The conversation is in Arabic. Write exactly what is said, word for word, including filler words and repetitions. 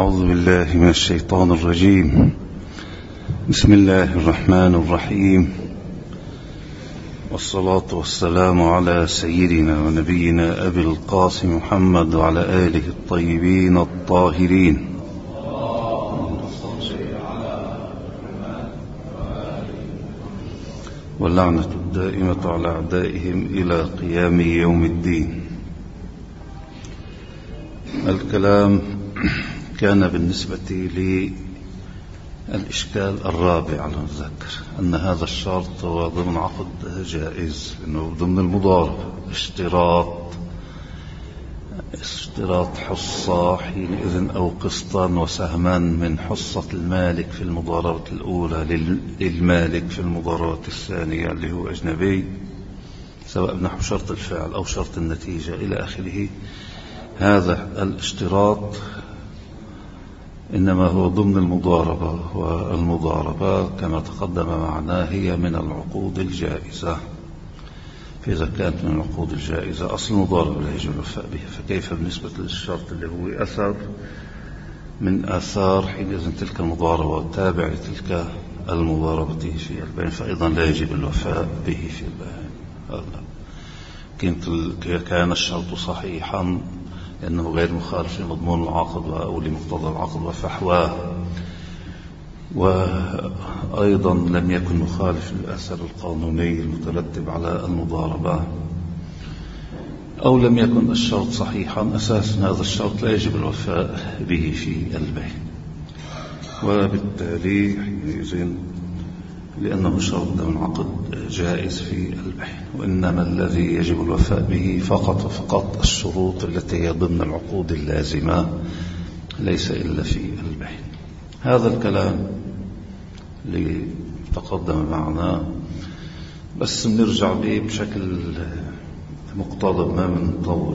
أعوذ بالله من الشيطان الرجيم. بسم الله الرحمن الرحيم، والصلاة والسلام على سيدنا ونبينا أبي القاسم محمد وعلى آله الطيبين الطاهرين. واللعنة الدائمة على أعدائهم إلى قيام يوم الدين. الكلام كان بالنسبة لي الإشكال الرابع على الذكر أن هذا الشرط هو ضمن عقد جائز، إنه ضمن المضاربة اشتراط اشتراط حصة حينئذ أو قسطا وسهما من حصة المالك في المضاربة الأولى للمالك في المضاربة الثانية اللي هو أجنبي، سواء نحو شرط الفعل أو شرط النتيجة إلى آخره. هذا الاشتراط إنما هو ضمن المضاربة، والمضاربة كما تقدم معناه هي من العقود الجائزة. فإذا كانت من العقود الجائزة أصل المضاربة لا يجب الوفاء بها، فكيف بالنسبة للشرط اللي هو أثر من آثار حينئذ تلك المضاربة والتابع لتلك المضاربة في البيع، فأيضا لا يجب الوفاء به في البيع. كان الشرط صحيحا لأنه غير مخالف لمضمون العقد أو لمقتضى العقد وفحواه، وأيضا لم يكن مخالف للأثر القانوني المترتب على المضاربة، أو لم يكن الشرط صحيحا أساسا. هذا الشرط لا يجب الوفاء به في البيع، وبالتالي حينئذ لأنه شرط من عقد جائز في البيع، وإنما الذي يجب الوفاء به فقط وفقط الشروط التي هي ضمن العقود اللازمة، ليس إلا في البيع. هذا الكلام اللي تقدم معنا، بس نرجع به بشكل مقتضب ما من طول